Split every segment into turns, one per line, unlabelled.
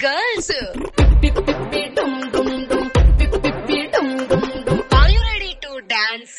girls. Are you ready to dance?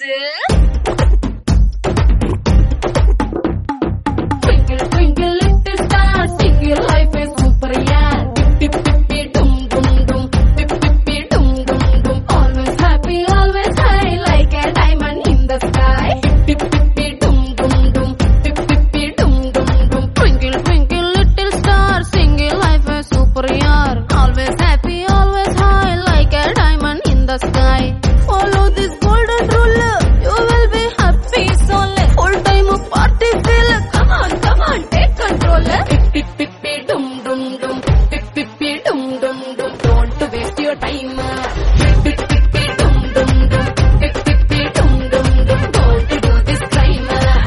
Twinkle, twinkle, little star, sing your life is super, yeah. Pip, pip, pip, dum, dum, dum. Pip, pip, pip, dum, dum, dum. Always happy, always high, like a diamond in the sky. Pip, pip, pip, dum, dum, dum. Pip, pip, pip, dum, dum, dum. Twinkle, twinkle, little star, sing your life is super, yeah. Always happy, always high, like a diamond in the sky. Follow this golden rule, you will be happy, so let full time party feel. Come on, take control. Pip, pip, pip, dum, dum, dum. Pip, pip, pip, dum, dum, dum. Don't waste your time. Pip, pip, pip, dum, dum, dum. Pip, pip, pip, dum, dum, dum. Don't do this crime.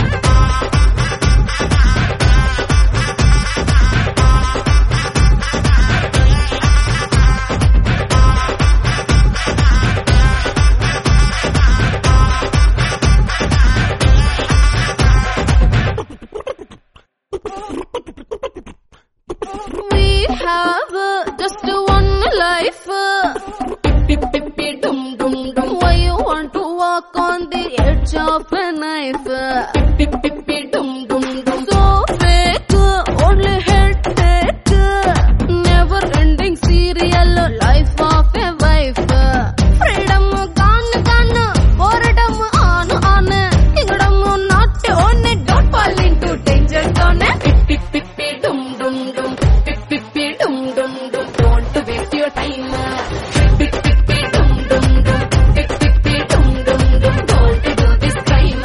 We have just one life. Pip, pip, pip, dum, dum, dum. Why you want to walk on the edge of a knife? Pip, pip, pip, dum, dum, dum. So fake, only headache. Never ending serial life of a wife. Freedom gone, boredom on. Kingdom not on. Don't fall into danger zone. Pip, pip, pip, pip, dum, dum, dum. Pip, pip, pip, dum, dum, dum. Don't waste your time. Pip, pip, pip, dum, dum, dum. Pip, pip, pip, dum, dum, dum. Don't do this crime.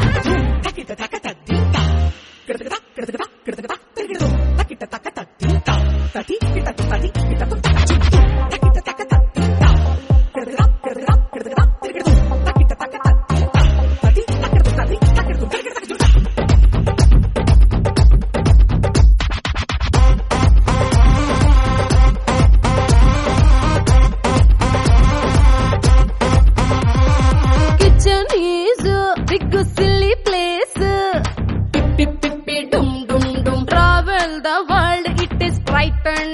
Kitchen is a big silly place. Pip, pip, pip, pip, dum, dum, dum. Travel the world, it is bright and